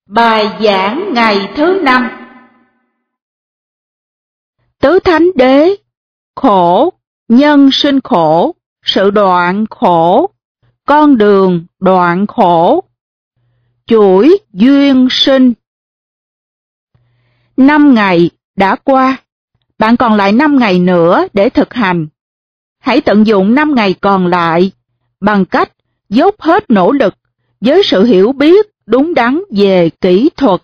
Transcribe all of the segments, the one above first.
Bài giảng ngày thứ 5. Tứ Thánh Đế, khổ, nhân sinh khổ, sự đoạn khổ, con đường đoạn khổ, chuỗi duyên sinh. 5 ngày đã qua, bạn còn lại 5 ngày nữa để thực hành. Hãy tận dụng 5 ngày còn lại bằng cách dốc hết nỗ lực với sự hiểu biết đúng đắn về kỹ thuật.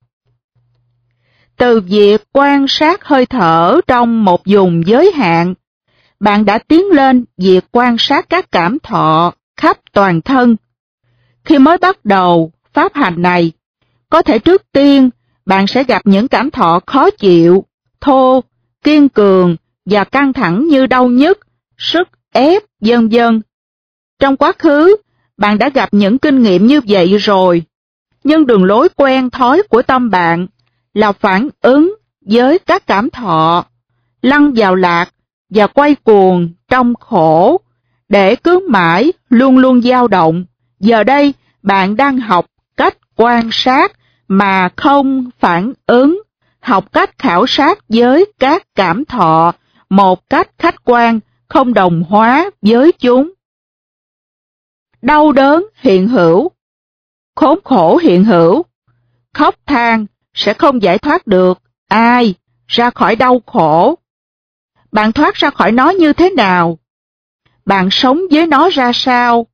Từ việc quan sát hơi thở trong một vùng giới hạn, bạn đã tiến lên việc quan sát các cảm thọ khắp toàn thân. Khi mới bắt đầu pháp hành này, có thể trước tiên bạn sẽ gặp những cảm thọ khó chịu, thô, kiên cường và căng thẳng như đau nhức, sức ép, vân vân. Trong quá khứ, bạn đã gặp những kinh nghiệm như vậy rồi, nhưng đường lối quen thói của tâm bạn là phản ứng với các cảm thọ, lăn vào lạc và quay cuồng trong khổ, để cứ mãi luôn luôn dao động. Giờ đây, bạn đang học cách quan sát mà không phản ứng, học cách khảo sát với các cảm thọ một cách khách quan, không đồng hóa với chúng. Đau đớn hiện hữu, khốn khổ hiện hữu, khóc than sẽ không giải thoát được ai ra khỏi đau khổ. Bạn thoát ra khỏi nó như thế nào? Bạn sống với nó ra sao?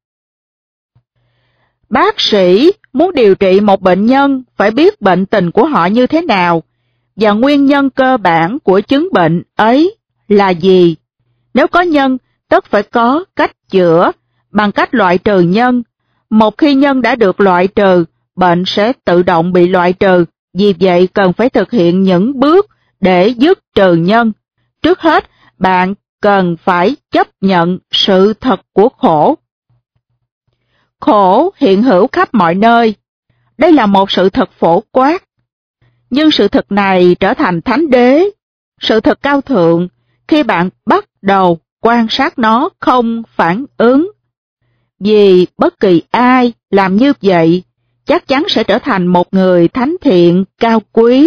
Bác sĩ muốn điều trị một bệnh nhân phải biết bệnh tình của họ như thế nào và nguyên nhân cơ bản của chứng bệnh ấy là gì. Nếu có nhân, tất phải có cách chữa bằng cách loại trừ nhân. Một khi nhân đã được loại trừ, bệnh sẽ tự động bị loại trừ. Vì vậy cần phải thực hiện những bước để dứt trừ nhân. Trước hết, bạn cần phải chấp nhận sự thật của khổ. Khổ hiện hữu khắp mọi nơi. Đây là một sự thật phổ quát. Nhưng sự thật này trở thành thánh đế, sự thật cao thượng, khi bạn bắt đầu quan sát nó không phản ứng. Vì bất kỳ ai làm như vậy chắc chắn sẽ trở thành một người thánh thiện cao quý.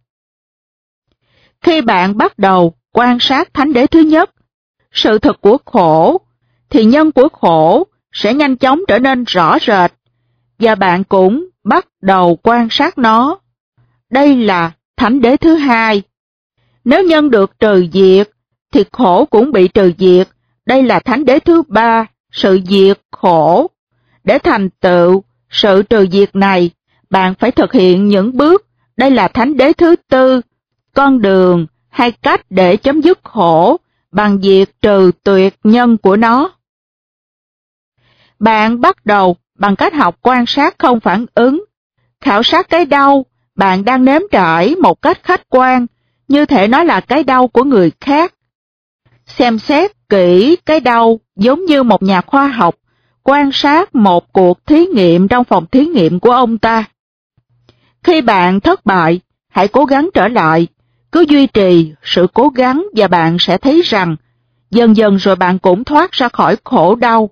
Khi bạn bắt đầu quan sát thánh đế thứ nhất, sự thật của khổ, thì nhân của khổ sẽ nhanh chóng trở nên rõ rệt, và bạn cũng bắt đầu quan sát nó. Đây là thánh đế thứ hai. Nếu nhân được trừ diệt, thì khổ cũng bị trừ diệt. Đây là thánh đế thứ ba, sự diệt khổ. Để thành tựu sự trừ diệt này, bạn phải thực hiện những bước. Đây là thánh đế thứ tư, con đường hay cách để chấm dứt khổ bằng việc trừ tuyệt nhân của nó. Bạn bắt đầu bằng cách học quan sát không phản ứng, khảo sát cái đau bạn đang nếm trải một cách khách quan, như thể nó là cái đau của người khác. Xem xét kỹ cái đau giống như một nhà khoa học quan sát một cuộc thí nghiệm trong phòng thí nghiệm của ông ta. Khi bạn thất bại, hãy cố gắng trở lại, cứ duy trì sự cố gắng và bạn sẽ thấy rằng dần dần rồi bạn cũng thoát ra khỏi khổ đau.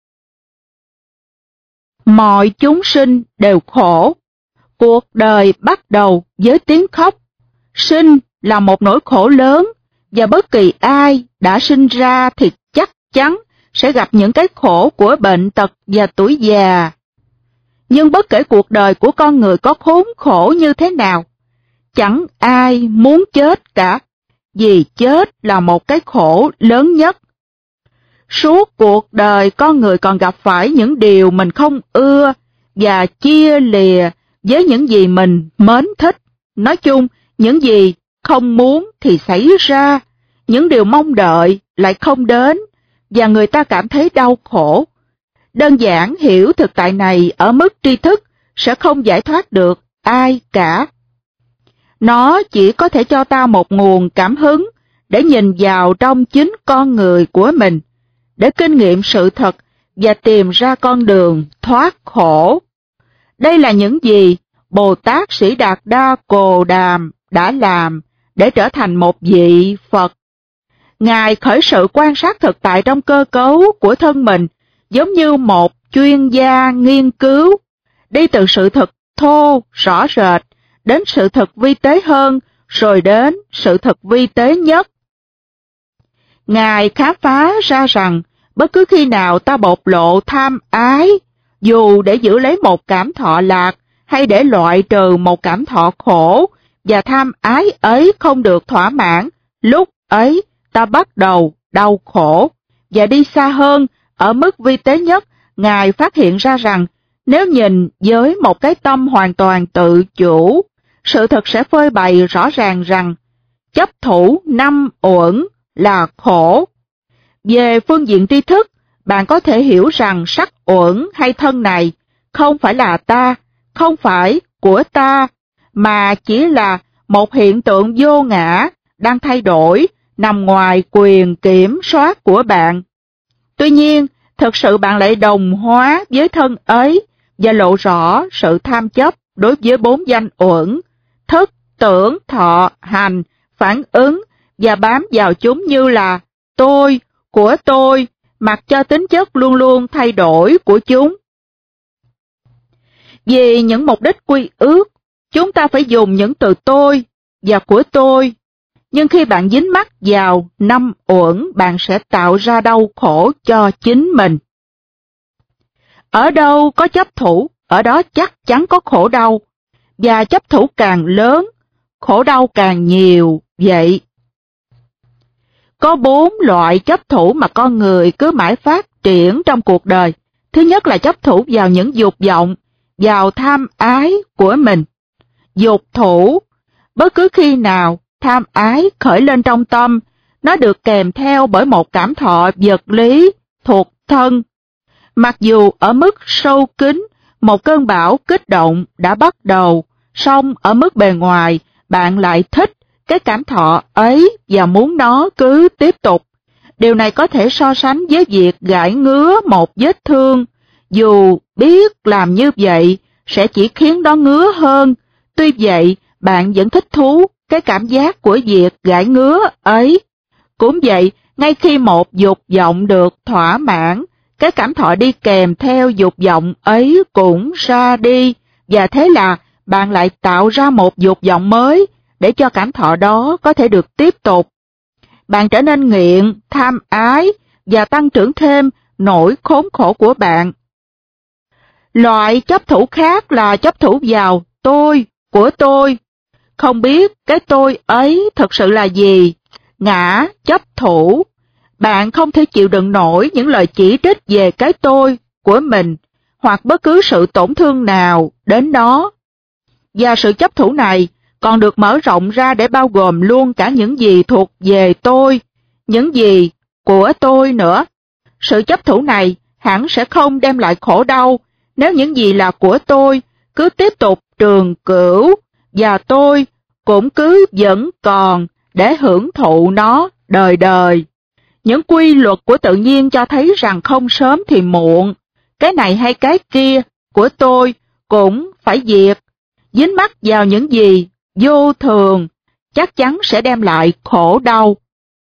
Mọi chúng sinh đều khổ. Cuộc đời bắt đầu với tiếng khóc. Sinh là một nỗi khổ lớn, và bất kỳ ai đã sinh ra thì chắc chắn sẽ gặp những cái khổ của bệnh tật và tuổi già. Nhưng bất kể cuộc đời của con người có khốn khổ như thế nào, chẳng ai muốn chết cả, vì chết là một cái khổ lớn nhất. Suốt cuộc đời con người còn gặp phải những điều mình không ưa và chia lìa với những gì mình mến thích. Nói chung, những gì không muốn thì xảy ra, những điều mong đợi lại không đến, và người ta cảm thấy đau khổ. Đơn giản hiểu thực tại này ở mức tri thức sẽ không giải thoát được ai cả. Nó chỉ có thể cho ta một nguồn cảm hứng để nhìn vào trong chính con người của mình, để kinh nghiệm sự thật và tìm ra con đường thoát khổ. Đây là những gì Bồ Tát Sĩ Đạt Đa Cồ Đàm đã làm để trở thành một vị Phật. Ngài khởi sự quan sát thực tại trong cơ cấu của thân mình giống như một chuyên gia nghiên cứu, đi từ sự thật thô, rõ rệt, đến sự thật vi tế hơn, rồi đến sự thật vi tế nhất. Ngài khám phá ra rằng, bất cứ khi nào ta bộc lộ tham ái, dù để giữ lấy một cảm thọ lạc hay để loại trừ một cảm thọ khổ, và tham ái ấy không được thỏa mãn, lúc ấy ta bắt đầu đau khổ. Và đi xa hơn, ở mức vi tế nhất, Ngài phát hiện ra rằng, nếu nhìn với một cái tâm hoàn toàn tự chủ, sự thật sẽ phơi bày rõ ràng rằng, chấp thủ 5 uẩn là khổ. Về phương diện tri thức, bạn có thể hiểu rằng sắc uẩn hay thân này không phải là ta, không phải của ta, mà chỉ là một hiện tượng vô ngã đang thay đổi, nằm ngoài quyền kiểm soát của bạn. Tuy nhiên, thực sự bạn lại đồng hóa với thân ấy và lộ rõ sự tham chấp đối với 4 danh uẩn, thức, tưởng, thọ, hành, phản ứng và bám vào chúng như là tôi, của tôi, mặc cho tính chất luôn luôn thay đổi của chúng. Vì những mục đích quy ước, chúng ta phải dùng những từ tôi và của tôi. Nhưng khi bạn dính mắc vào 5 uẩn, bạn sẽ tạo ra đau khổ cho chính mình. Ở đâu có chấp thủ, ở đó chắc chắn có khổ đau, và chấp thủ càng lớn, khổ đau càng nhiều vậy. Có 4 loại chấp thủ mà con người cứ mãi phát triển trong cuộc đời. Thứ nhất là chấp thủ vào những dục vọng, vào tham ái của mình. Dục thủ, bất cứ khi nào tham ái khởi lên trong tâm, nó được kèm theo bởi một cảm thọ vật lý thuộc thân. Mặc dù ở mức sâu kín, một cơn bão kích động đã bắt đầu, song ở mức bề ngoài, bạn lại thích cái cảm thọ ấy và muốn nó cứ tiếp tục. Điều này có thể so sánh với việc gãi ngứa một vết thương. Dù biết làm như vậy sẽ chỉ khiến nó ngứa hơn, tuy vậy bạn vẫn thích thú cái cảm giác của việc gãi ngứa ấy. Cũng vậy, ngay khi một dục vọng được thỏa mãn, cái cảm thọ đi kèm theo dục vọng ấy cũng ra đi, và thế là bạn lại tạo ra một dục vọng mới để cho cảm thọ đó có thể được tiếp tục. Bạn trở nên nghiện, tham ái và tăng trưởng thêm nỗi khốn khổ của bạn. Loại chấp thủ khác là chấp thủ vào tôi, của tôi. Không biết cái tôi ấy thực sự là gì. Ngã chấp thủ. Bạn không thể chịu đựng nổi những lời chỉ trích về cái tôi của mình, hoặc bất cứ sự tổn thương nào đến nó. Và sự chấp thủ này còn được mở rộng ra để bao gồm luôn cả những gì thuộc về tôi, những gì của tôi nữa. Sự chấp thủ này hẳn sẽ không đem lại khổ đau nếu những gì là của tôi cứ tiếp tục trường cửu, và tôi cũng cứ vẫn còn để hưởng thụ nó đời đời. Những quy luật của tự nhiên cho thấy rằng không sớm thì muộn, cái này hay cái kia của tôi cũng phải diệt. Dính mắc vào những gì vô thường chắc chắn sẽ đem lại khổ đau.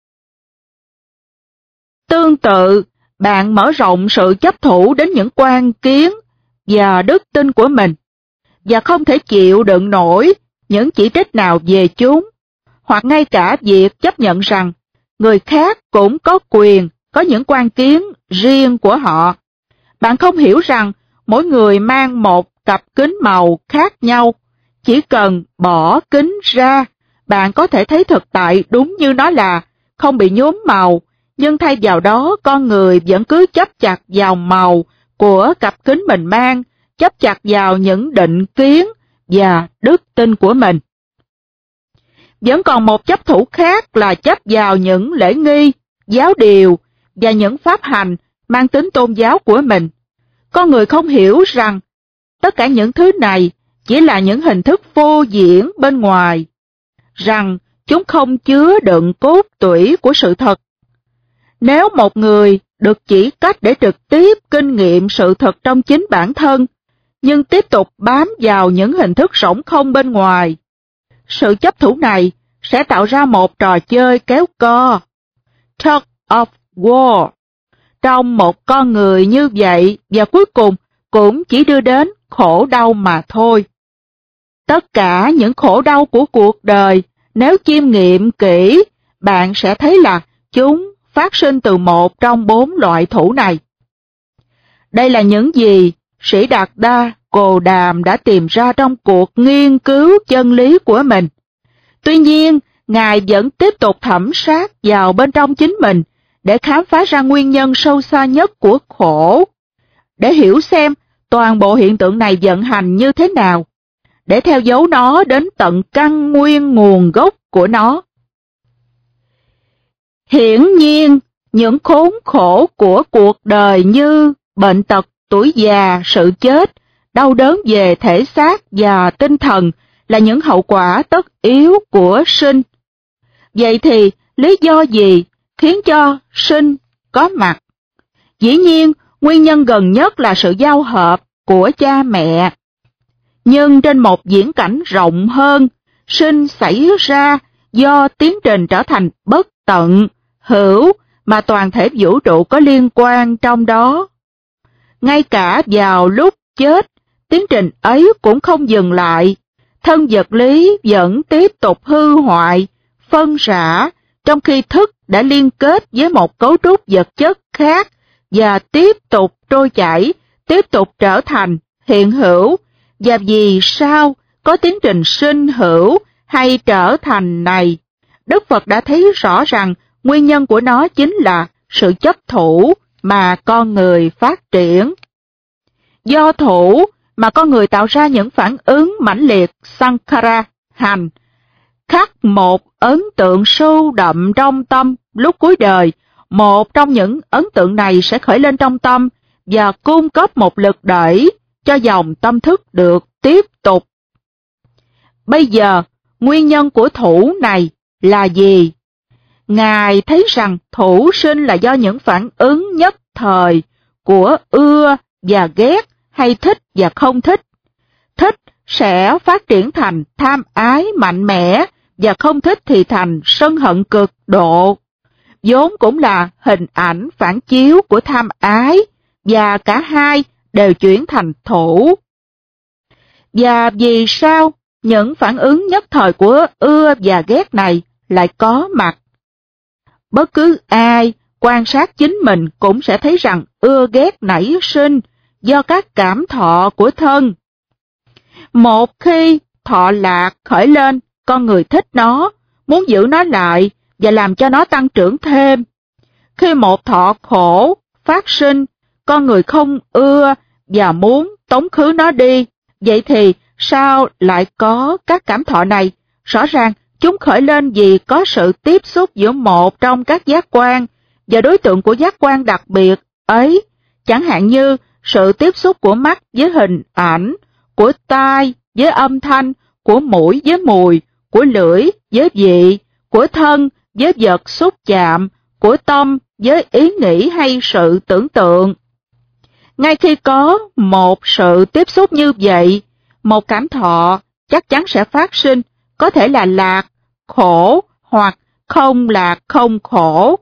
Tương tự, bạn mở rộng sự chấp thủ đến những quan kiến và đức tin của mình, và không thể chịu đựng nổi những chỉ trích nào về chúng, hoặc ngay cả việc chấp nhận rằng người khác cũng có quyền có những quan kiến riêng của họ. Bạn không hiểu rằng mỗi người mang một cặp kính màu khác nhau. Chỉ cần bỏ kính ra, bạn có thể thấy thực tại đúng như nó là, không bị nhuốm màu, nhưng thay vào đó con người vẫn cứ chấp chặt vào màu của cặp kính mình mang, chấp chặt vào những định kiến và đức tin của mình. Vẫn còn một chấp thủ khác là chấp vào những lễ nghi, giáo điều và những pháp hành mang tính tôn giáo của mình. Con người không hiểu rằng tất cả những thứ này chỉ là những hình thức phô diễn bên ngoài, rằng chúng không chứa đựng cốt tủy của sự thật. Nếu một người được chỉ cách để trực tiếp kinh nghiệm sự thật trong chính bản thân, nhưng tiếp tục bám vào những hình thức rỗng không bên ngoài, sự chấp thủ này sẽ tạo ra một trò chơi kéo co, tug of war, trong một con người như vậy, và cuối cùng cũng chỉ đưa đến khổ đau mà thôi. Tất cả những khổ đau của cuộc đời, nếu chiêm nghiệm kỹ, bạn sẽ thấy là chúng phát sinh từ một trong 4 loại thủ này. Đây là những gì Sĩ Đạt Đa Cồ Đàm đã tìm ra trong cuộc nghiên cứu chân lý của mình. Tuy nhiên, Ngài vẫn tiếp tục thẩm sát vào bên trong chính mình để khám phá ra nguyên nhân sâu xa nhất của khổ, để hiểu xem toàn bộ hiện tượng này vận hành như thế nào, để theo dấu nó đến tận căn nguyên nguồn gốc của nó. Hiển nhiên, những khốn khổ của cuộc đời như bệnh tật, tuổi già, sự chết, đau đớn về thể xác và tinh thần là những hậu quả tất yếu của sinh. Vậy thì lý do gì khiến cho sinh có mặt? Dĩ nhiên, nguyên nhân gần nhất là sự giao hợp của cha mẹ. Nhưng trên một viễn cảnh rộng hơn, sinh xảy ra do tiến trình trở thành bất tận, hữu mà toàn thể vũ trụ có liên quan trong đó. Ngay cả vào lúc chết, tiến trình ấy cũng không dừng lại. Thân vật lý vẫn tiếp tục hư hoại, phân rã, trong khi thức đã liên kết với một cấu trúc vật chất khác và tiếp tục trôi chảy, tiếp tục trở thành hiện hữu. Và vì sao có tiến trình sinh hữu hay trở thành này? Đức Phật đã thấy rõ rằng nguyên nhân của nó chính là sự chấp thủ mà con người phát triển. Do thủ mà con người tạo ra những phản ứng mãnh liệt Sankhara, hành, khắc một ấn tượng sâu đậm trong tâm lúc cuối đời. Một trong những ấn tượng này sẽ khởi lên trong tâm và cung cấp một lực đẩy cho dòng tâm thức được tiếp tục. Bây giờ, nguyên nhân của thủ này là gì? Ngài thấy rằng thủ sinh là do những phản ứng nhất thời của ưa và ghét hay thích và không thích. Thích sẽ phát triển thành tham ái mạnh mẽ và không thích thì thành sân hận cực độ. Vốn cũng là hình ảnh phản chiếu của tham ái và cả hai đều chuyển thành thủ. Và vì sao những phản ứng nhất thời của ưa và ghét này lại có mặt? Bất cứ ai quan sát chính mình cũng sẽ thấy rằng ưa ghét nảy sinh do các cảm thọ của thân. Một khi thọ lạc khởi lên, con người thích nó, muốn giữ nó lại và làm cho nó tăng trưởng thêm. Khi một thọ khổ phát sinh, con người không ưa và muốn tống khứ nó đi. Vậy thì sao lại có các cảm thọ này? Rõ ràng chúng khởi lên vì có sự tiếp xúc giữa một trong các giác quan và đối tượng của giác quan đặc biệt ấy, chẳng hạn như sự tiếp xúc của mắt với hình ảnh, của tai với âm thanh, của mũi với mùi, của lưỡi với vị, của thân với vật xúc chạm, của tâm với ý nghĩ hay sự tưởng tượng. Ngay khi có một sự tiếp xúc như vậy, một cảm thọ chắc chắn sẽ phát sinh, có thể là lạc, khổ hoặc không lạc không khổ.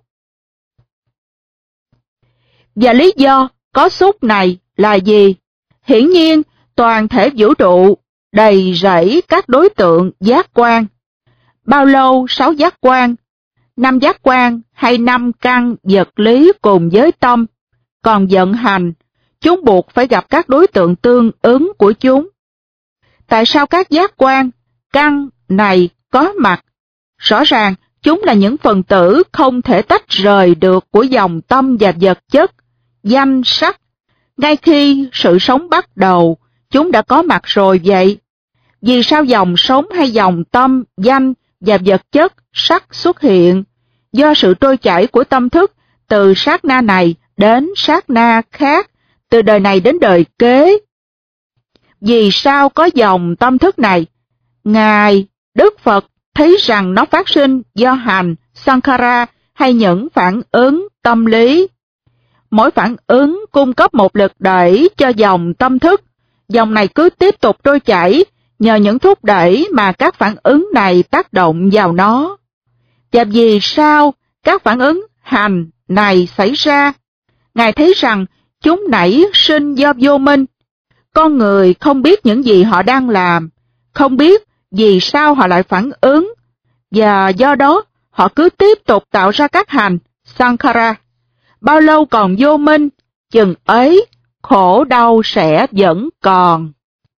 Và lý do có xúc này là gì? Hiển nhiên, toàn thể vũ trụ đầy rẫy các đối tượng giác quan. Bao lâu 6 giác quan, 5 giác quan hay 5 căn vật lý cùng với tâm còn vận hành, chúng buộc phải gặp các đối tượng tương ứng của chúng. Tại sao các giác quan, căn này có mặt? Rõ ràng, chúng là những phần tử không thể tách rời được của dòng tâm và vật chất, danh sắc. Ngay khi sự sống bắt đầu, chúng đã có mặt rồi vậy. Vì sao dòng sống hay dòng tâm, danh và vật chất, sắc xuất hiện? Do sự trôi chảy của tâm thức từ sát na này đến sát na khác, từ đời này đến đời kế. Vì sao có dòng tâm thức này? Ngài, Đức Phật thấy rằng nó phát sinh do hành, Sankhara hay những phản ứng tâm lý. Mỗi phản ứng cung cấp một lực đẩy cho dòng tâm thức. Dòng này cứ tiếp tục trôi chảy nhờ những thúc đẩy mà các phản ứng này tác động vào nó. Và vì sao các phản ứng hành này xảy ra? Ngài thấy rằng chúng nảy sinh do vô minh. Con người không biết những gì họ đang làm, không biết vì sao họ lại phản ứng, và do đó họ cứ tiếp tục tạo ra các hành, sankhara. Bao lâu còn vô minh, chừng ấy khổ đau sẽ vẫn còn.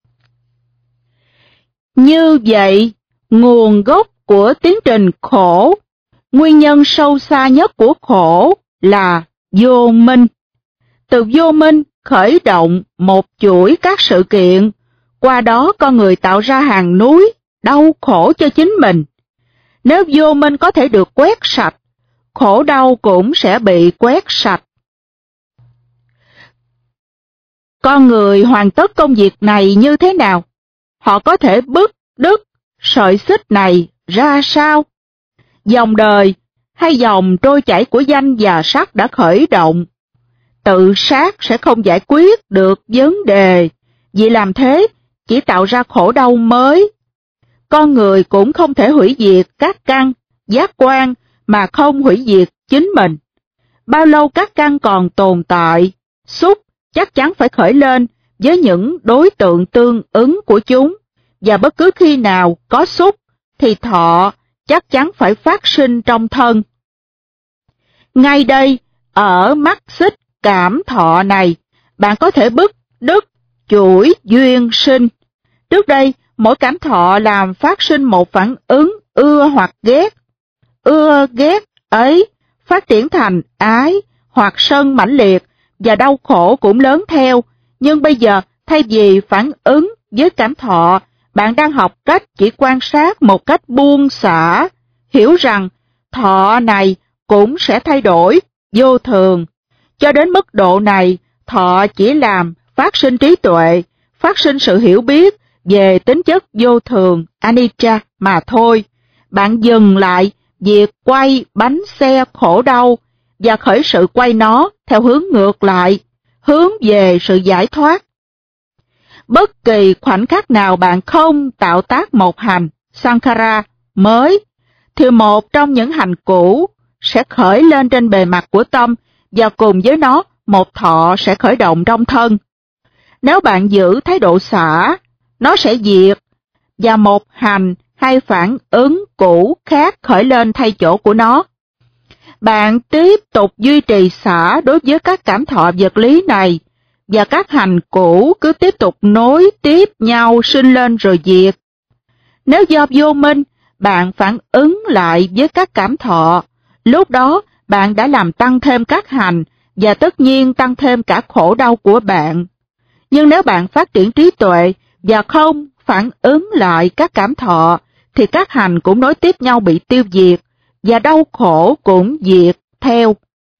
Như vậy, nguồn gốc của tiến trình khổ, nguyên nhân sâu xa nhất của khổ là vô minh. Từ vô minh khởi động một chuỗi các sự kiện, qua đó con người tạo ra hàng núi đau khổ cho chính mình. Nếu vô minh có thể được quét sạch, khổ đau cũng sẽ bị quét sạch. Con người hoàn tất công việc này như thế nào? Họ có thể bứt đứt sợi xích này ra sao? Dòng đời hay dòng trôi chảy của danh và sắc đã khởi động. Tự sát sẽ không giải quyết được vấn đề, vì làm thế chỉ tạo ra khổ đau mới. Con người cũng không thể hủy diệt các căn, giác quan mà không hủy diệt chính mình. Bao lâu các căn còn tồn tại, xúc chắc chắn phải khởi lên với những đối tượng tương ứng của chúng, và bất cứ khi nào có xúc thì thọ chắc chắn phải phát sinh trong thân. Ngay đây, ở mắt xích cảm thọ này, bạn có thể bứt đứt chuỗi duyên sinh. Trước đây, mỗi cảm thọ làm phát sinh một phản ứng ưa hoặc ghét. Ưa ghét ấy phát triển thành ái hoặc sân mãnh liệt, và đau khổ cũng lớn theo. Nhưng bây giờ, thay vì phản ứng với cảm thọ, bạn đang học cách chỉ quan sát một cách buông xả, hiểu rằng thọ này cũng sẽ thay đổi, vô thường. Cho đến mức độ này, thọ chỉ làm phát sinh trí tuệ, phát sinh sự hiểu biết về tính chất vô thường, anicca mà thôi. Bạn dừng lại việc quay bánh xe khổ đau và khởi sự quay nó theo hướng ngược lại, hướng về sự giải thoát. Bất kỳ khoảnh khắc nào bạn không tạo tác một hành, sankhara, mới, thì một trong những hành cũ sẽ khởi lên trên bề mặt của tâm, và cùng với nó một thọ sẽ khởi động trong thân. Nếu bạn giữ thái độ xả, nó sẽ diệt, và một hành hay phản ứng cũ khác khởi lên thay chỗ của nó. Bạn tiếp tục duy trì xả đối với các cảm thọ vật lý này, và các hành cũ cứ tiếp tục nối tiếp nhau sinh lên rồi diệt. Nếu do vô minh, bạn phản ứng lại với các cảm thọ, lúc đó bạn đã làm tăng thêm các hành, và tất nhiên tăng thêm cả khổ đau của bạn. Nhưng nếu bạn phát triển trí tuệ và không phản ứng lại các cảm thọ, thì các hành cũng nối tiếp nhau bị tiêu diệt, và đau khổ cũng diệt theo.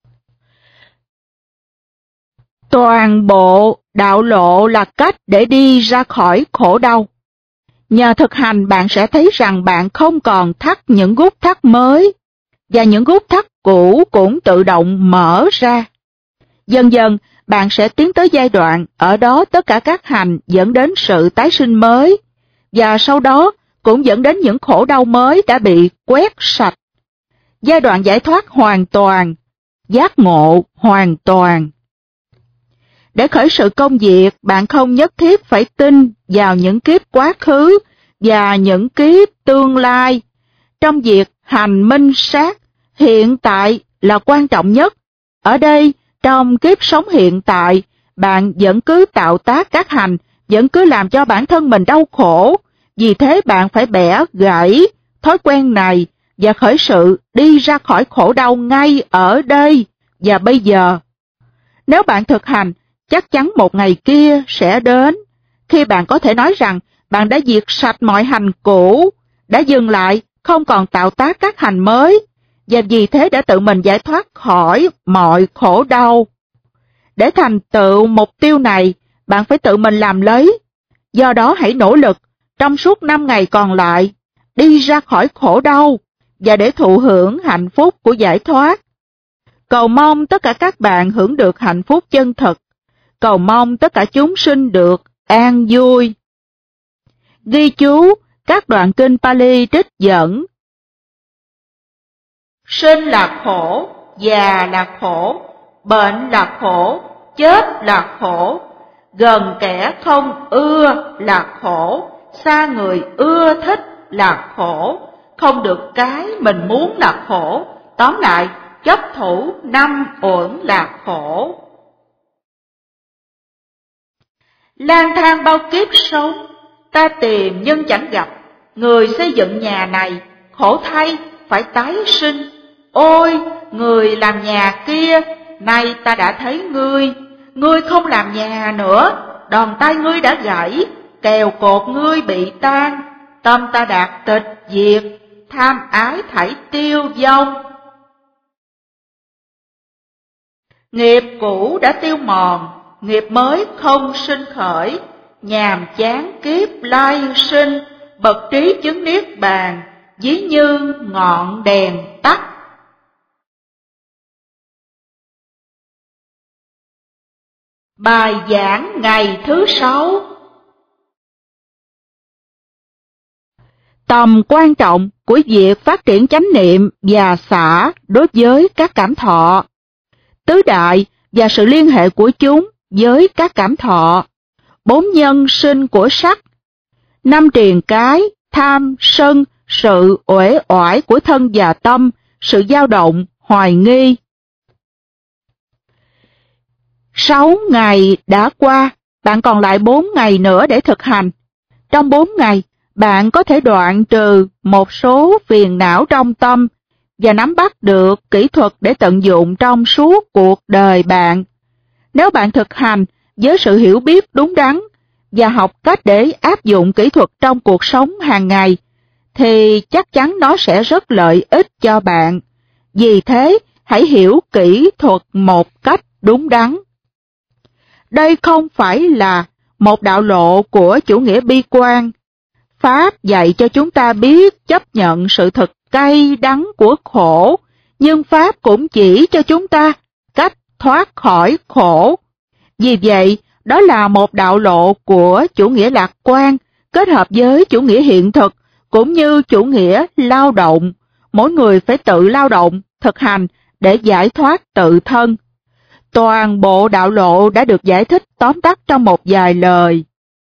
Toàn bộ đạo lộ là cách để đi ra khỏi khổ đau. Nhờ thực hành, bạn sẽ thấy rằng bạn không còn thắt những gút thắt mới, và những gút thắt cũ cũng tự động mở ra. Dần dần, bạn sẽ tiến tới giai đoạn ở đó tất cả các hành dẫn đến sự tái sinh mới, và sau đó cũng dẫn đến những khổ đau mới đã bị quét sạch. Giai đoạn giải thoát hoàn toàn, giác ngộ hoàn toàn. Để khởi sự công việc, bạn không nhất thiết phải tin vào những kiếp quá khứ và những kiếp tương lai. Trong việc hành minh sát, hiện tại là quan trọng nhất. Ở đây, trong kiếp sống hiện tại, bạn vẫn cứ tạo tác các hành, vẫn cứ làm cho bản thân mình đau khổ. Vì thế bạn phải bẻ gãy thói quen này và khởi sự đi ra khỏi khổ đau ngay ở đây và bây giờ. Nếu bạn thực hành, chắc chắn một ngày kia sẽ đến, khi bạn có thể nói rằng bạn đã diệt sạch mọi hành cũ, đã dừng lại, không còn tạo tác các hành mới, và vì thế đã tự mình giải thoát khỏi mọi khổ đau. Để thành tựu mục tiêu này, bạn phải tự mình làm lấy. Do đó hãy nỗ lực trong suốt 5 ngày còn lại, đi ra khỏi khổ đau, và để thụ hưởng hạnh phúc của giải thoát. Cầu mong tất cả các bạn hưởng được hạnh phúc chân thực. Cầu mong tất cả chúng sinh được an vui. Ghi chú các đoạn kinh Pali trích dẫn. Sinh là khổ, già là khổ, bệnh là khổ, chết là khổ, gần kẻ không ưa là khổ, xa người ưa thích là khổ, không được cái mình muốn là khổ. Tóm lại, chấp thủ 5 uẩn là khổ. Lang thang bao kiếp sống, ta tìm nhưng chẳng gặp. Người xây dựng nhà này, khổ thay, phải tái sinh. Ôi, người làm nhà kia, nay ta đã thấy ngươi không làm nhà nữa. Đòn tay ngươi đã gãy, kèo cột ngươi bị tan. Tâm ta đạt tịch diệt, tham ái thảy tiêu vong. Nghiệp cũ đã tiêu mòn, nghiệp mới không sinh khởi. Nhàm chán kiếp lai sinh, bậc trí chứng niết bàn, ví như ngọn đèn tắt. Bài giảng ngày thứ 6. Tầm quan trọng của việc phát triển chánh niệm và xả đối với các cảm thọ. Tứ đại và sự liên hệ của chúng với các cảm thọ. 4 nhân sinh của sắc. 5 triền cái, tham, sân, sự uể oải của thân và tâm, sự dao động, hoài nghi. 6 ngày đã qua, bạn còn lại 4 ngày nữa để thực hành. Trong 4 ngày, bạn có thể đoạn trừ một số phiền não trong tâm và nắm bắt được kỹ thuật để tận dụng trong suốt cuộc đời bạn. Nếu bạn thực hành với sự hiểu biết đúng đắn và học cách để áp dụng kỹ thuật trong cuộc sống hàng ngày, thì chắc chắn nó sẽ rất lợi ích cho bạn. Vì thế, hãy hiểu kỹ thuật một cách đúng đắn. Đây không phải là một đạo lộ của chủ nghĩa bi quan. Pháp dạy cho chúng ta biết chấp nhận sự thực cay đắng của khổ, nhưng Pháp cũng chỉ cho chúng ta cách thoát khỏi khổ. Vì vậy, đó là một đạo lộ của chủ nghĩa lạc quan, kết hợp với chủ nghĩa hiện thực, cũng như chủ nghĩa lao động. Mỗi người phải tự lao động, thực hành để giải thoát tự thân. Toàn bộ đạo lộ đã được giải thích tóm tắt trong một vài lời.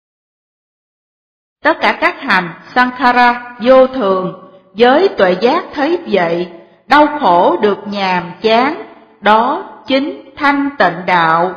Tất cả các hành Sankhara vô thường, với tuệ giác thấy vậy, đau khổ được nhàm chán, đó chính thanh tịnh đạo.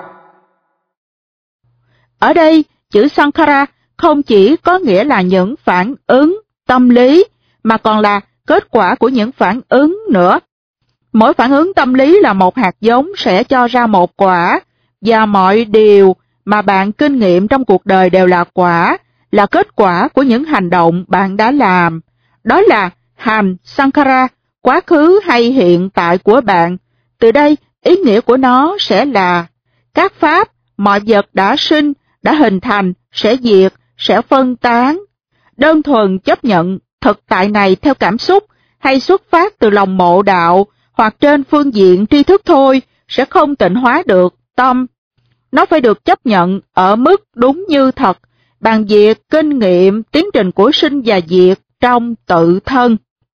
Ở đây, chữ Sankhara không chỉ có nghĩa là những phản ứng tâm lý, mà còn là kết quả của những phản ứng nữa. Mỗi phản ứng tâm lý là một hạt giống sẽ cho ra một quả, và mọi điều mà bạn kinh nghiệm trong cuộc đời đều là quả, là kết quả của những hành động bạn đã làm. Đó là hành Sankhara, quá khứ hay hiện tại của bạn. Từ đây, ý nghĩa của nó sẽ là các pháp, mọi vật đã sinh, đã hình thành, sẽ diệt, sẽ phân tán. Đơn thuần chấp nhận thực tại này theo cảm xúc hay xuất phát từ lòng mộ đạo hoặc trên phương diện tri thức thôi sẽ không tịnh hóa được tâm. Nó phải được chấp nhận ở mức đúng như thật, bằng việc kinh nghiệm tiến trình của sinh và diệt trong tự thân.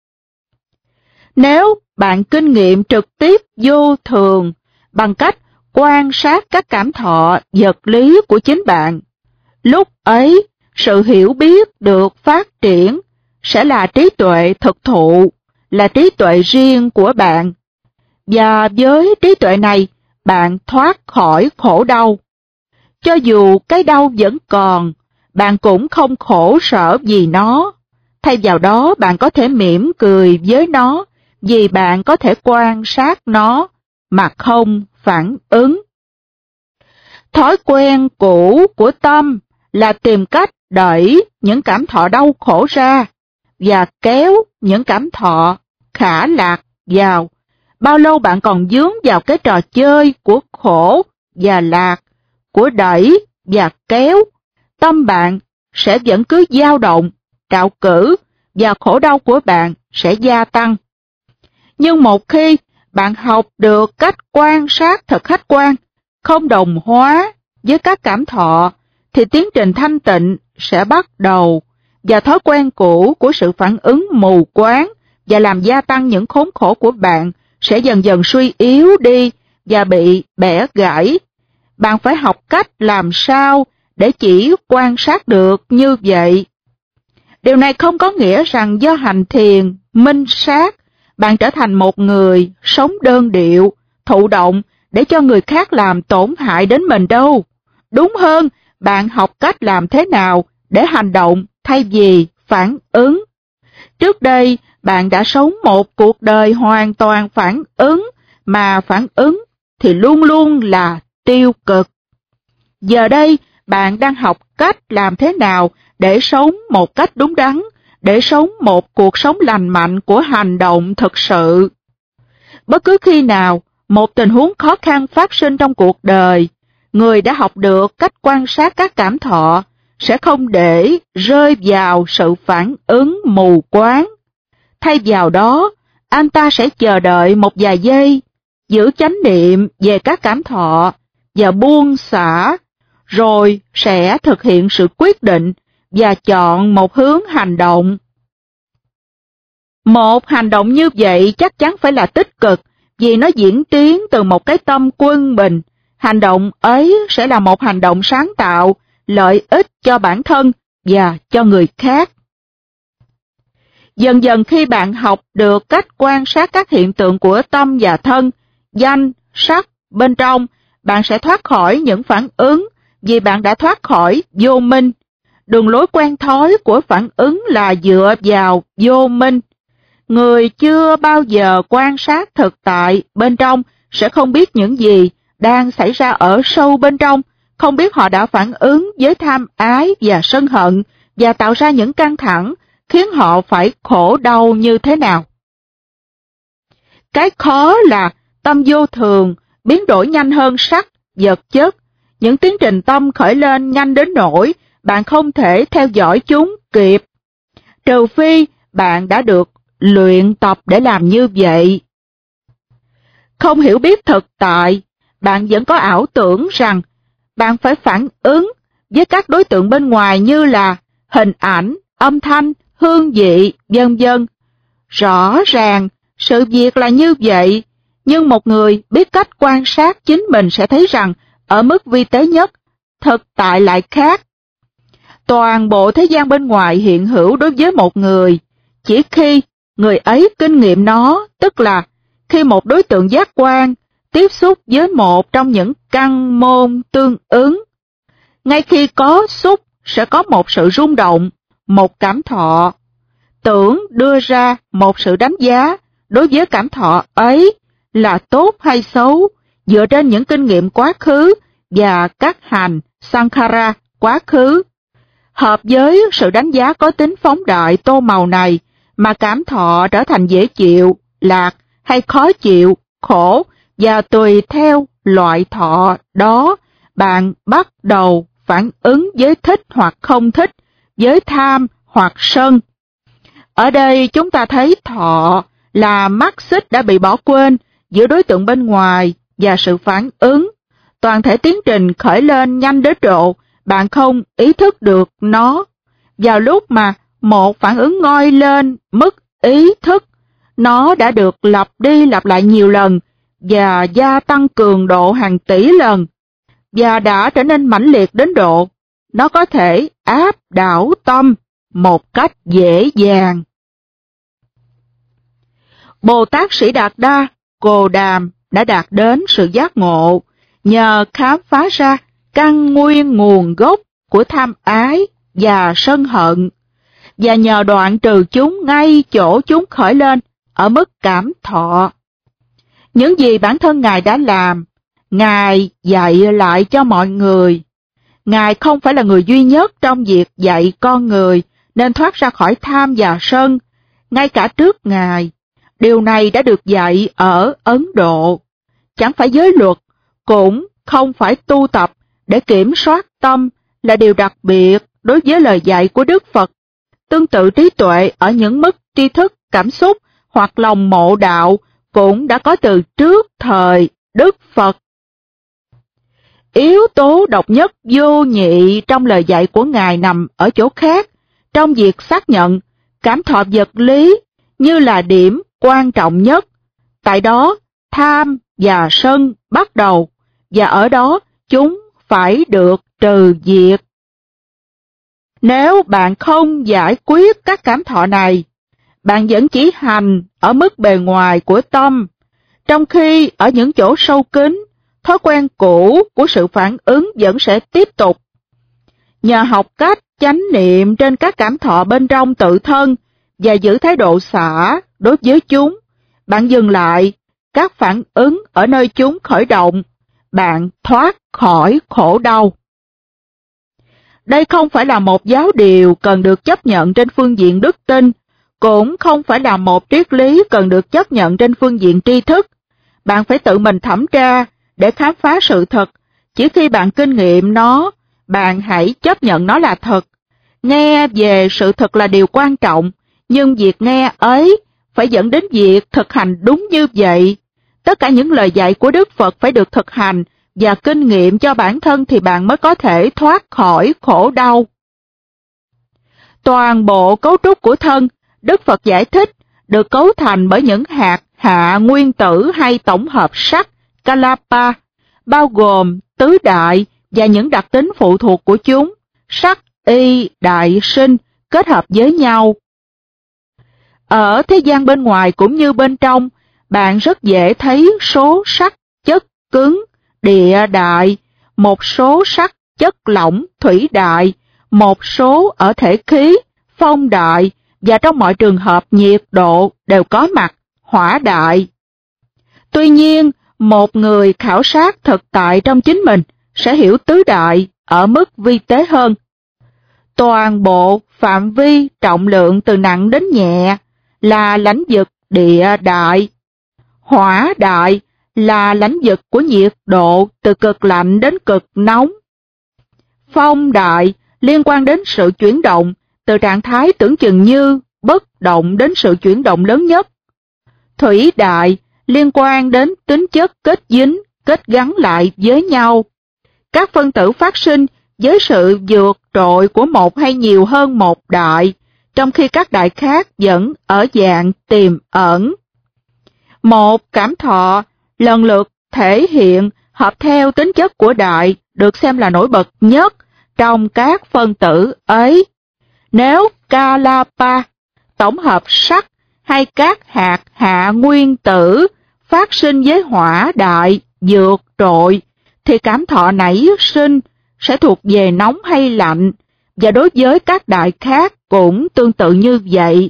Nếu bạn kinh nghiệm trực tiếp vô thường bằng cách quan sát các cảm thọ vật lý của chính bạn, lúc ấy sự hiểu biết được phát triển sẽ là trí tuệ thực thụ, là trí tuệ riêng của bạn. Và với trí tuệ này, bạn thoát khỏi khổ đau. Cho dù cái đau vẫn còn, bạn cũng không khổ sở vì nó. Thay vào đó, bạn có thể mỉm cười với nó, vì bạn có thể quan sát nó mà không phản ứng. Thói quen cũ của tâm là tìm cách đẩy những cảm thọ đau khổ ra và kéo những cảm thọ khả lạc vào. Bao lâu bạn còn vướng vào cái trò chơi của khổ và lạc, của đẩy và kéo, tâm bạn sẽ vẫn cứ dao động, trạo cử và khổ đau của bạn sẽ gia tăng. Nhưng một khi bạn học được cách quan sát thật khách quan, không đồng hóa với các cảm thọ, thì tiến trình thanh tịnh sẽ bắt đầu, và thói quen cũ của sự phản ứng mù quáng và làm gia tăng những khốn khổ của bạn sẽ dần dần suy yếu đi và bị bẻ gãy. Bạn phải học cách làm sao để chỉ quan sát được như vậy. Điều này không có nghĩa rằng do hành thiền, minh sát, bạn trở thành một người sống đơn điệu, thụ động để cho người khác làm tổn hại đến mình đâu. Đúng hơn, bạn học cách làm thế nào để hành động thay vì phản ứng. Trước đây, bạn đã sống một cuộc đời hoàn toàn phản ứng, mà phản ứng thì luôn luôn là tiêu cực. Giờ đây, bạn đang học cách làm thế nào để sống một cách đúng đắn, để sống một cuộc sống lành mạnh của hành động thực sự. Bất cứ khi nào một tình huống khó khăn phát sinh trong cuộc đời, người đã học được cách quan sát các cảm thọ sẽ không để rơi vào sự phản ứng mù quáng. Thay vào đó, anh ta sẽ chờ đợi một vài giây, giữ chánh niệm về các cảm thọ và buông xả, rồi sẽ thực hiện sự quyết định và chọn một hướng hành động. Một hành động như vậy chắc chắn phải là tích cực, vì nó diễn tiến từ một cái tâm quân bình. Hành động ấy sẽ là một hành động sáng tạo, lợi ích cho bản thân và cho người khác. Dần dần khi bạn học được cách quan sát các hiện tượng của tâm và thân, danh, sắc bên trong, bạn sẽ thoát khỏi những phản ứng vì bạn đã thoát khỏi vô minh. Đường lối quen thói của phản ứng là dựa vào vô minh. Người chưa bao giờ quan sát thực tại bên trong sẽ không biết những gì đang xảy ra ở sâu bên trong, không biết họ đã phản ứng với tham ái và sân hận và tạo ra những căng thẳng, khiến họ phải khổ đau như thế nào. Cái khó là tâm vô thường biến đổi nhanh hơn sắc, vật chất. Những tiến trình tâm khởi lên nhanh đến nỗi bạn không thể theo dõi chúng kịp, trừ phi bạn đã được luyện tập để làm như vậy. Không hiểu biết thực tại, bạn vẫn có ảo tưởng rằng bạn phải phản ứng với các đối tượng bên ngoài như là hình ảnh, âm thanh, hương vị, vân vân. Rõ ràng, sự việc là như vậy, nhưng một người biết cách quan sát chính mình sẽ thấy rằng ở mức vi tế nhất, thực tại lại khác. Toàn bộ thế gian bên ngoài hiện hữu đối với một người, chỉ khi người ấy kinh nghiệm nó, tức là khi một đối tượng giác quan tiếp xúc với một trong những căn môn tương ứng. Ngay khi có xúc sẽ có một sự rung động, một cảm thọ. Tưởng đưa ra một sự đánh giá đối với cảm thọ ấy là tốt hay xấu dựa trên những kinh nghiệm quá khứ và các hành sankhara quá khứ. Hợp với sự đánh giá có tính phóng đại tô màu này mà cảm thọ trở thành dễ chịu, lạc hay khó chịu, khổ, và tùy theo loại thọ đó, bạn bắt đầu phản ứng với thích hoặc không thích, với tham hoặc sân. Ở đây chúng ta thấy thọ là mắt xích đã bị bỏ quên giữa đối tượng bên ngoài và sự phản ứng. Toàn thể tiến trình khởi lên nhanh đến độ bạn không ý thức được nó. Vào lúc mà một phản ứng ngoi lên mức ý thức, nó đã được lặp đi lặp lại nhiều lần và gia tăng cường độ hàng tỷ lần, và đã trở nên mãnh liệt đến độ nó có thể áp đảo tâm một cách dễ dàng. Bồ Tát Sĩ Đạt Đa, Cồ Đàm đã đạt đến sự giác ngộ nhờ khám phá ra căn nguyên nguồn gốc của tham ái và sân hận, và nhờ đoạn trừ chúng ngay chỗ chúng khởi lên ở mức cảm thọ. Những gì bản thân Ngài đã làm, Ngài dạy lại cho mọi người. Ngài không phải là người duy nhất trong việc dạy con người nên thoát ra khỏi tham và sân. Ngay cả trước Ngài, điều này đã được dạy ở Ấn Độ. Chẳng phải giới luật, cũng không phải tu tập để kiểm soát tâm là điều đặc biệt đối với lời dạy của Đức Phật. Tương tự trí tuệ ở những mức tri thức, cảm xúc hoặc lòng mộ đạo cũng đã có từ trước thời Đức Phật. Yếu tố độc nhất vô nhị trong lời dạy của Ngài nằm ở chỗ khác, trong việc xác nhận cảm thọ vật lý như là điểm quan trọng nhất. Tại đó, tham và sân bắt đầu, và ở đó chúng phải được trừ diệt. Nếu bạn không giải quyết các cảm thọ này, bạn vẫn chỉ hành ở mức bề ngoài của tâm, trong khi ở những chỗ sâu kín, thói quen cũ của sự phản ứng vẫn sẽ tiếp tục. Nhờ học cách chánh niệm trên các cảm thọ bên trong tự thân và giữ thái độ xả đối với chúng, bạn dừng lại các phản ứng ở nơi chúng khởi động, bạn thoát khỏi khổ đau. Đây không phải là một giáo điều cần được chấp nhận trên phương diện đức tin, cũng không phải là một triết lý cần được chấp nhận trên phương diện tri thức. Bạn phải tự mình thẩm tra để khám phá sự thật. Chỉ khi bạn kinh nghiệm nó, bạn hãy chấp nhận nó là thật. Nghe về sự thật là điều quan trọng, nhưng việc nghe ấy phải dẫn đến việc thực hành đúng như vậy. Tất cả những lời dạy của Đức Phật phải được thực hành và kinh nghiệm cho bản thân thì bạn mới có thể thoát khỏi khổ đau. Toàn bộ cấu trúc của thân, Đức Phật giải thích, được cấu thành bởi những hạt hạ nguyên tử hay tổng hợp sắc, kalapa, bao gồm tứ đại và những đặc tính phụ thuộc của chúng, sắc, y, đại sinh, kết hợp với nhau. Ở thế gian bên ngoài cũng như bên trong, bạn rất dễ thấy số sắc chất cứng, địa đại, một số sắc chất lỏng, thủy đại, một số ở thể khí, phong đại, và trong mọi trường hợp nhiệt độ đều có mặt, hỏa đại. Tuy nhiên, một người khảo sát thực tại trong chính mình sẽ hiểu tứ đại ở mức vi tế hơn. Toàn bộ phạm vi trọng lượng từ nặng đến nhẹ là lãnh vực địa đại. Hỏa đại là lãnh vực của nhiệt độ từ cực lạnh đến cực nóng. Phong đại liên quan đến sự chuyển động từ trạng thái tưởng chừng như bất động đến sự chuyển động lớn nhất. Thủy đại liên quan đến tính chất kết dính, kết gắn lại với nhau. Các phân tử phát sinh với sự vượt trội của một hay nhiều hơn một đại, trong khi các đại khác vẫn ở dạng tiềm ẩn. Một cảm thọ lần lượt thể hiện hợp theo tính chất của đại được xem là nổi bật nhất trong các phân tử ấy. Nếu kalapa, tổng hợp sắc hay các hạt hạ nguyên tử phát sinh với hỏa đại vượt trội, thì cảm thọ nảy sinh sẽ thuộc về nóng hay lạnh, và đối với các đại khác cũng tương tự như vậy.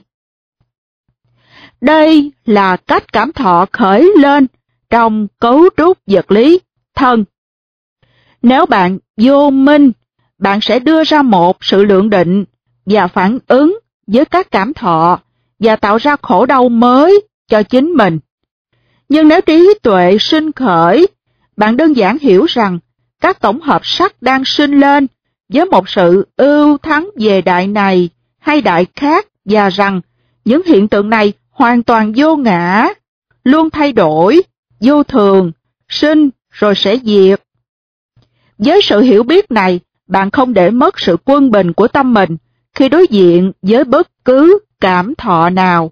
Đây là cách cảm thọ khởi lên trong cấu trúc vật lý thân. Nếu bạn vô minh, bạn sẽ đưa ra một sự lượng định và phản ứng với các cảm thọ và tạo ra khổ đau mới cho chính mình. Nhưng nếu trí tuệ sinh khởi, bạn đơn giản hiểu rằng các tổng hợp sắc đang sinh lên với một sự ưu thắng về đại này hay đại khác, và rằng những hiện tượng này hoàn toàn vô ngã, luôn thay đổi, vô thường, sinh rồi sẽ diệt. Với sự hiểu biết này, bạn không để mất sự quân bình của tâm mình khi đối diện với bất cứ cảm thọ nào.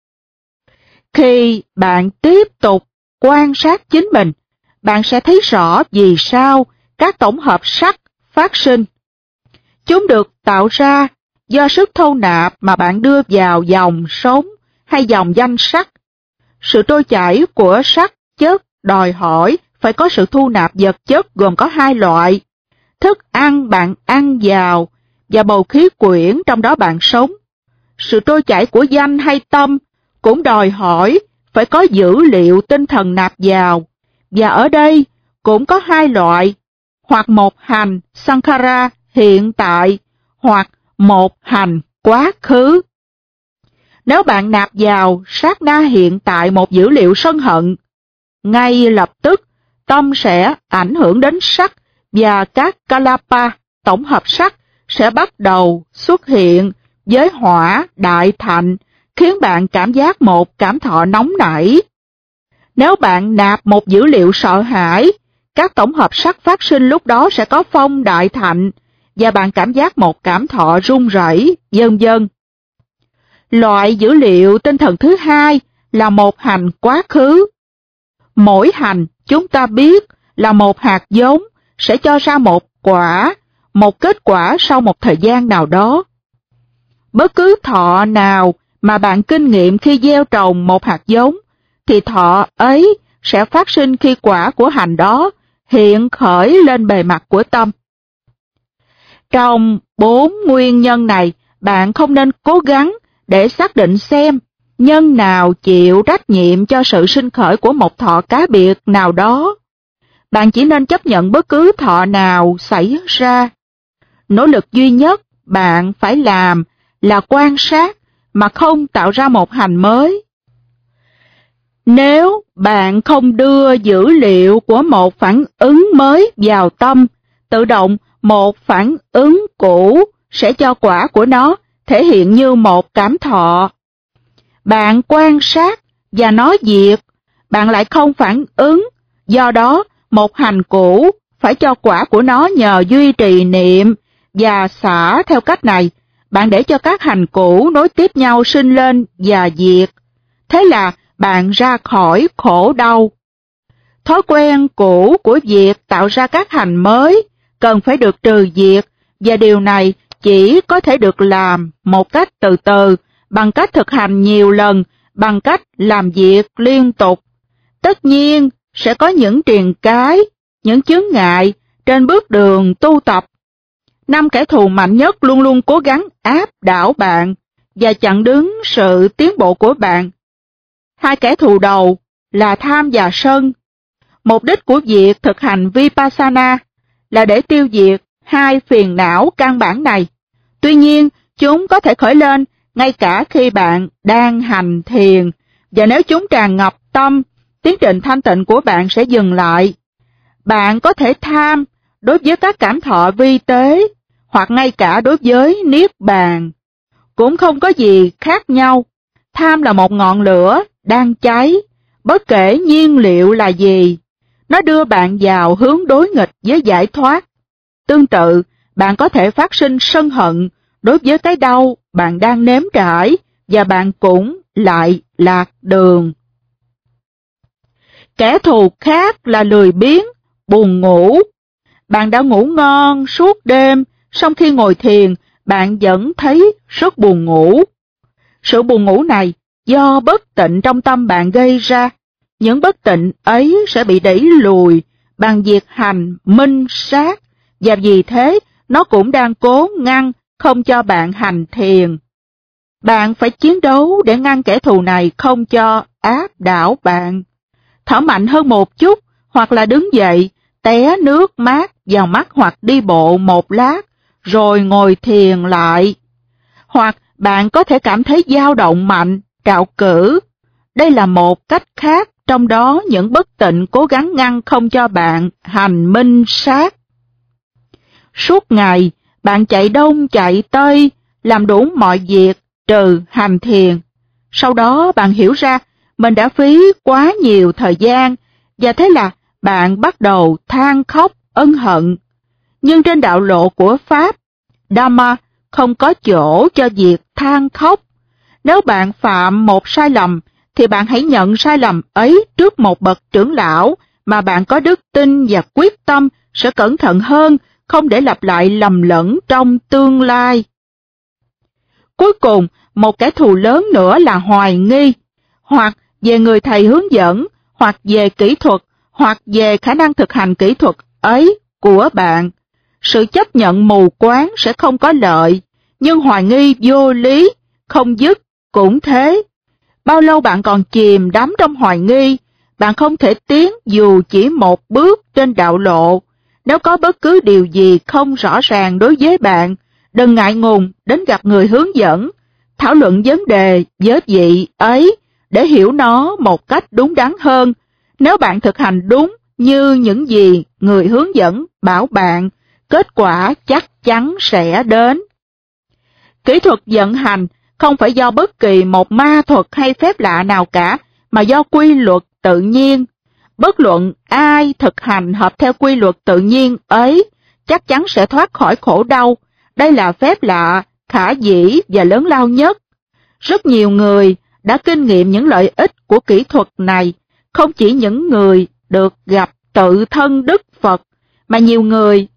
Khi bạn tiếp tục quan sát chính mình, bạn sẽ thấy rõ vì sao các tổng hợp sắc phát sinh. Chúng được tạo ra do sức thâu nạp mà bạn đưa vào dòng sống hay dòng danh sắc. Sự trôi chảy của sắc chất đòi hỏi phải có sự thu nạp vật chất gồm có hai loại: thức ăn bạn ăn vào và bầu khí quyển trong đó bạn sống. Sự trôi chảy của danh hay tâm cũng đòi hỏi phải có dữ liệu tinh thần nạp vào, và ở đây cũng có hai loại: hoặc một hành sankhara hiện tại, hoặc một hành quá khứ. Nếu bạn nạp vào sát na hiện tại một dữ liệu sân hận, ngay lập tức tâm sẽ ảnh hưởng đến sắc, và các kalapa, tổng hợp sắc, sẽ bắt đầu xuất hiện với hỏa đại thạnh, khiến bạn cảm giác một cảm thọ nóng nảy. Nếu bạn nạp một dữ liệu sợ hãi, các tổng hợp sắc phát sinh lúc đó sẽ có phong đại thạnh, và bạn cảm giác một cảm thọ run rẩy, vân vân. Loại dữ liệu tinh thần thứ hai là một hành quá khứ. Mỗi hành chúng ta biết là một hạt giống sẽ cho ra một quả, một kết quả sau một thời gian nào đó. Bất cứ thọ nào mà bạn kinh nghiệm khi gieo trồng một hạt giống, thì thọ ấy sẽ phát sinh khi quả của hành đó hiện khởi lên bề mặt của tâm. Trong 4 nguyên nhân này, bạn không nên cố gắng để xác định xem nhân nào chịu trách nhiệm cho sự sinh khởi của một thọ cá biệt nào đó. Bạn chỉ nên chấp nhận bất cứ thọ nào xảy ra. Nỗ lực duy nhất bạn phải làm là quan sát mà không tạo ra một hành mới. Nếu bạn không đưa dữ liệu của một phản ứng mới vào tâm, tự động một phản ứng cũ sẽ cho quả của nó thể hiện như một cảm thọ. Bạn quan sát và nó diệt, bạn lại không phản ứng, do đó một hành cũ phải cho quả của nó nhờ duy trì niệm và xả. Theo cách này, bạn để cho các hành cũ nối tiếp nhau sinh lên và diệt. Thế là bạn ra khỏi khổ đau. Thói quen cũ của việc tạo ra các hành mới cần phải được trừ diệt, và điều này chỉ có thể được làm một cách từ từ, bằng cách thực hành nhiều lần, bằng cách làm việc liên tục. Tất nhiên, sẽ có những triền cái, những chướng ngại trên bước đường tu tập. 5 kẻ thù mạnh nhất luôn luôn cố gắng áp đảo bạn và chặn đứng sự tiến bộ của bạn. 2 kẻ thù đầu là tham và sân. Mục đích của việc thực hành Vipassana là để tiêu diệt 2 phiền não căn bản này. Tuy nhiên, chúng có thể khởi lên ngay cả khi bạn đang hành thiền, và nếu chúng tràn ngập tâm, tiến trình thanh tịnh của bạn sẽ dừng lại. Bạn có thể tham đối với các cảm thọ vi tế, hoặc ngay cả đối với Niết Bàn. Cũng không có gì khác nhau. Tham là một ngọn lửa đang cháy, bất kể nhiên liệu là gì. Nó đưa bạn vào hướng đối nghịch với giải thoát. Tương tự, bạn có thể phát sinh sân hận đối với cái đau bạn đang nếm trải, và bạn cũng lại lạc đường. Kẻ thù khác là lười biếng, buồn ngủ. Bạn đã ngủ ngon suốt đêm, song khi ngồi thiền, bạn vẫn thấy rất buồn ngủ. Sự buồn ngủ này do bất tịnh trong tâm bạn gây ra. Những bất tịnh ấy sẽ bị đẩy lùi bằng việc hành minh sát, và vì thế nó cũng đang cố ngăn không cho bạn hành thiền. Bạn phải chiến đấu để ngăn kẻ thù này không cho áp đảo bạn. Thở mạnh hơn một chút, hoặc là đứng dậy, té nước mát vào mắt, hoặc đi bộ một lát, rồi ngồi thiền lại. Hoặc bạn có thể cảm thấy dao động mạnh, trạo cử. Đây là một cách khác, trong đó những bất tịnh cố gắng ngăn không cho bạn hành minh sát. Suốt ngày, bạn chạy đông chạy tây, làm đủ mọi việc trừ hành thiền. Sau đó bạn hiểu ra mình đã phí quá nhiều thời gian, và thế là bạn bắt đầu than khóc ân hận. Nhưng trên đạo lộ của Pháp, Dhamma, không có chỗ cho việc than khóc. Nếu bạn phạm một sai lầm, thì bạn hãy nhận sai lầm ấy trước một bậc trưởng lão mà bạn có đức tin và quyết tâm sẽ cẩn thận hơn, không để lặp lại lầm lẫn trong tương lai. Cuối cùng, một kẻ thù lớn nữa là hoài nghi, hoặc về người thầy hướng dẫn, hoặc về kỹ thuật, hoặc về khả năng thực hành kỹ thuật ấy của bạn. Sự chấp nhận mù quáng sẽ không có lợi, nhưng hoài nghi vô lý, không dứt cũng thế. Bao lâu bạn còn chìm đắm trong hoài nghi, bạn không thể tiến dù chỉ một bước trên đạo lộ. Nếu có bất cứ điều gì không rõ ràng đối với bạn, đừng ngại ngùng đến gặp người hướng dẫn, thảo luận vấn đề với vị ấy để hiểu nó một cách đúng đắn hơn. Nếu bạn thực hành đúng như những gì người hướng dẫn bảo bạn, kết quả chắc chắn sẽ đến. Kỹ thuật vận hành không phải do bất kỳ một ma thuật hay phép lạ nào cả, mà do quy luật tự nhiên. Bất luận ai thực hành hợp theo quy luật tự nhiên ấy, chắc chắn sẽ thoát khỏi khổ đau. Đây là phép lạ, khả dĩ và lớn lao nhất. Rất nhiều người đã kinh nghiệm những lợi ích của kỹ thuật này, không chỉ những người được gặp tự thân Đức Phật, mà nhiều người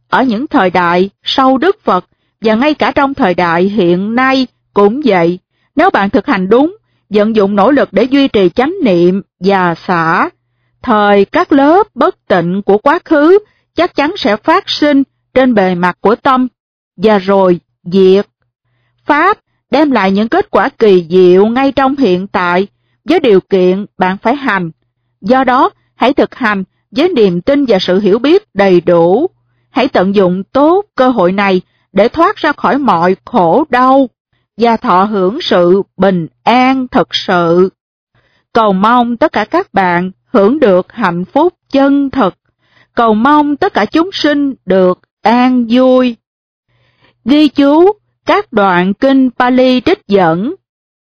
ở những thời đại sau Đức Phật và ngay cả trong thời đại hiện nay cũng vậy. Nếu bạn thực hành đúng, vận dụng nỗ lực để duy trì chánh niệm và xả, thời các lớp bất tịnh của quá khứ chắc chắn sẽ phát sinh trên bề mặt của tâm và rồi diệt. Pháp đem lại những kết quả kỳ diệu ngay trong hiện tại với điều kiện bạn phải hành. Do đó, hãy thực hành với niềm tin và sự hiểu biết đầy đủ. Hãy tận dụng tốt cơ hội này để thoát ra khỏi mọi khổ đau và thọ hưởng sự bình an thực sự. Cầu mong tất cả các bạn hưởng được hạnh phúc chân thực. Cầu mong tất cả chúng sinh được an vui. Ghi chú các đoạn kinh Pali trích dẫn.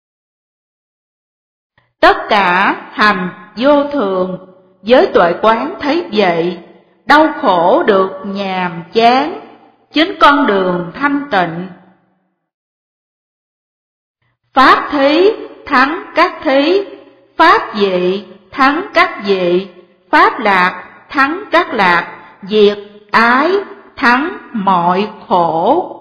Tất cả hành vô thường, với tuệ quán thấy vậy, đau khổ được nhàm chán, chính con đường thanh tịnh. Pháp thí thắng các thí, pháp dị thắng các dị, pháp lạc thắng các lạc, diệt ái thắng mọi khổ.